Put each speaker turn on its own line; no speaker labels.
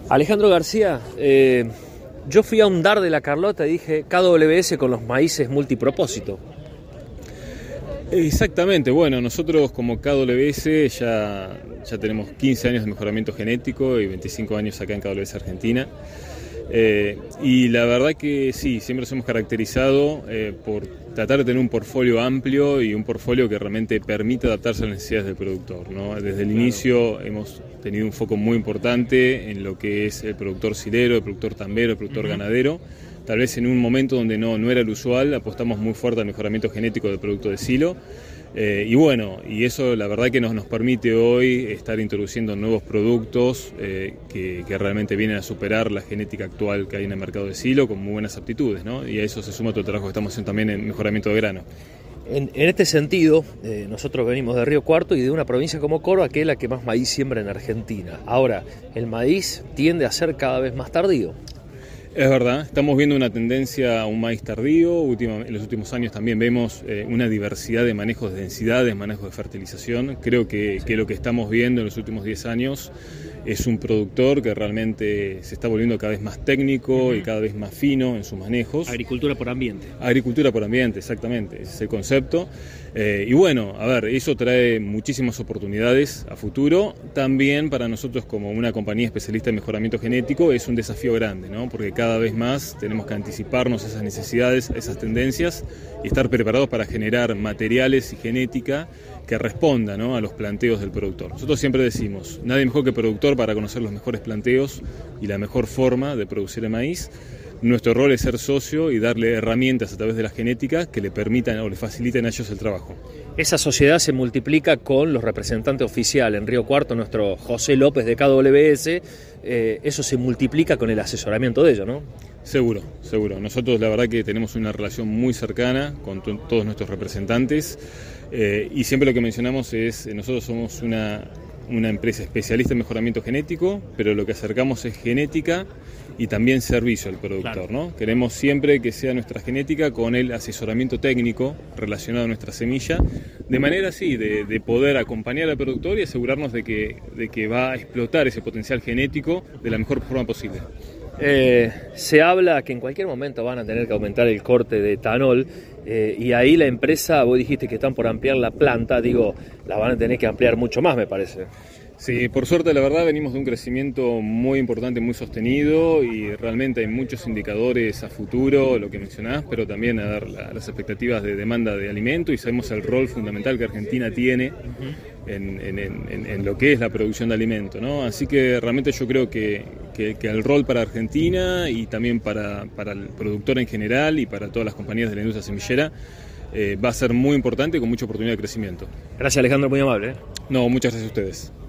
Alejandro García, yo fui a un DAR de la Carlota y dije KWS con los maíces multipropósito.
Exactamente, bueno, nosotros como KWS ya tenemos 15 años de mejoramiento genético y 25 años acá en KWS Argentina. Y la verdad que sí, siempre nos hemos caracterizado por tratar de tener un portfolio amplio y un portfolio que realmente permita adaptarse a las necesidades del productor, ¿no? Desde el inicio hemos tenido un foco muy importante en lo que es el productor silero, el productor tambero, el productor ganadero. Tal vez en un momento donde no era lo usual, apostamos muy fuerte al mejoramiento genético del producto de silo. Y bueno, y eso la verdad que nos permite hoy estar introduciendo nuevos productos que realmente vienen a superar la genética actual que hay en el mercado de silo con muy buenas aptitudes, ¿no? Y a eso se suma todo el trabajo que estamos haciendo también en mejoramiento de grano.
En este sentido, nosotros venimos de Río Cuarto y de una provincia como Córdoba, que es la que más maíz siembra en Argentina. Ahora, el maíz tiende a ser cada vez más tardío.
Es verdad, estamos viendo una tendencia a un maíz tardío. En los últimos años también vemos una diversidad de manejos de densidades, manejos de fertilización. Creo que lo que estamos viendo en los últimos 10 años es un productor que realmente se está volviendo cada vez más técnico y cada vez más fino en sus manejos.
Agricultura por ambiente.
Agricultura por ambiente, exactamente, ese es el concepto. Y bueno, a ver, eso trae muchísimas oportunidades a futuro. También para nosotros como una compañía especialista en mejoramiento genético es un desafío grande, ¿no? Porque cada vez más tenemos que anticiparnos a esas necesidades, a esas tendencias y estar preparados para generar materiales y genética que respondan, ¿no?, a los planteos del productor. Nosotros siempre decimos, nadie mejor que el productor para conocer los mejores planteos y la mejor forma de producir el maíz. Nuestro rol es ser socio y darle herramientas a través de la genética que le permitan o le faciliten a ellos el trabajo.
Esa sociedad se multiplica con los representantes oficiales. En Río Cuarto, nuestro José López de KWS, eso se multiplica con el asesoramiento de ellos, ¿no?
Seguro, seguro. Nosotros la verdad que tenemos una relación muy cercana con todos nuestros representantes y siempre lo que mencionamos es, nosotros somos una empresa especialista en mejoramiento genético, pero lo que acercamos es genética y también servicio al productor, claro, ¿no? Queremos siempre que sea nuestra genética con el asesoramiento técnico relacionado a nuestra semilla, de manera así de poder acompañar al productor y asegurarnos de que va a explotar ese potencial genético de la mejor forma posible.
Se habla que en cualquier momento van a tener que aumentar el corte de etanol y ahí la empresa, vos dijiste que están por ampliar la planta, la van a tener que ampliar mucho más, me parece.
Sí, por suerte la verdad venimos de un crecimiento muy importante, muy sostenido y realmente hay muchos indicadores a futuro, lo que mencionás, pero también a dar las expectativas de demanda de alimento y sabemos el rol fundamental que Argentina tiene en lo que es la producción de alimento, ¿no? Así que realmente yo creo que el rol para Argentina y también para el productor en general y para todas las compañías de la industria semillera va a ser muy importante y con mucha oportunidad de crecimiento.
Gracias, Alejandro, muy amable.
No, muchas gracias a ustedes.